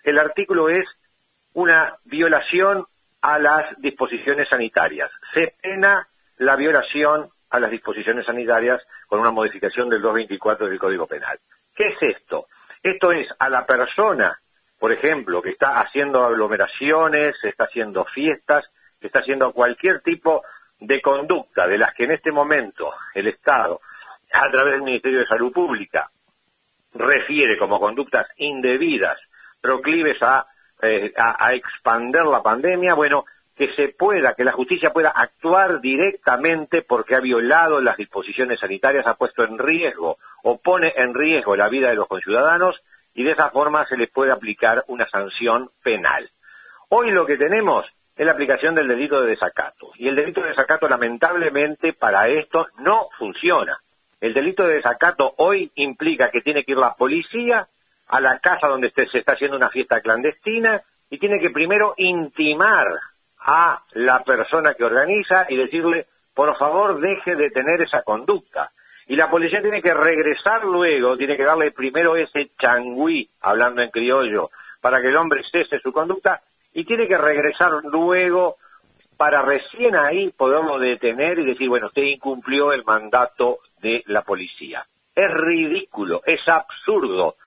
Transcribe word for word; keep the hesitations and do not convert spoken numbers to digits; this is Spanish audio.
El artículo es una violación a las disposiciones sanitarias. Se pena la violación a las disposiciones sanitarias con una modificación del doscientos veinticuatro del Código Penal. ¿Qué es esto? Esto es a la persona, por ejemplo, que está haciendo aglomeraciones, está haciendo fiestas, está haciendo cualquier tipo de conducta de las que en este momento el Estado, a través del Ministerio de Salud Pública, refiere como conductas indebidas, proclives a, eh, a, a expander la pandemia, bueno, que se pueda, que la justicia pueda actuar directamente porque ha violado las disposiciones sanitarias, ha puesto en riesgo o pone en riesgo la vida de los conciudadanos y de esa forma se les puede aplicar una sanción penal. Hoy lo que tenemos es la aplicación del delito de desacato y el delito de desacato lamentablemente para esto no funciona. El delito de desacato hoy implica que tiene que ir la policía a la casa donde se está haciendo una fiesta clandestina y tiene que primero intimar a la persona que organiza y decirle, por favor, deje de tener esa conducta. Y la policía tiene que regresar luego, tiene que darle primero ese changüí, hablando en criollo, para que el hombre cese su conducta, y tiene que regresar luego para recién ahí poderlo detener y decir, bueno, usted incumplió el mandato de la policía. Es ridículo, es absurdo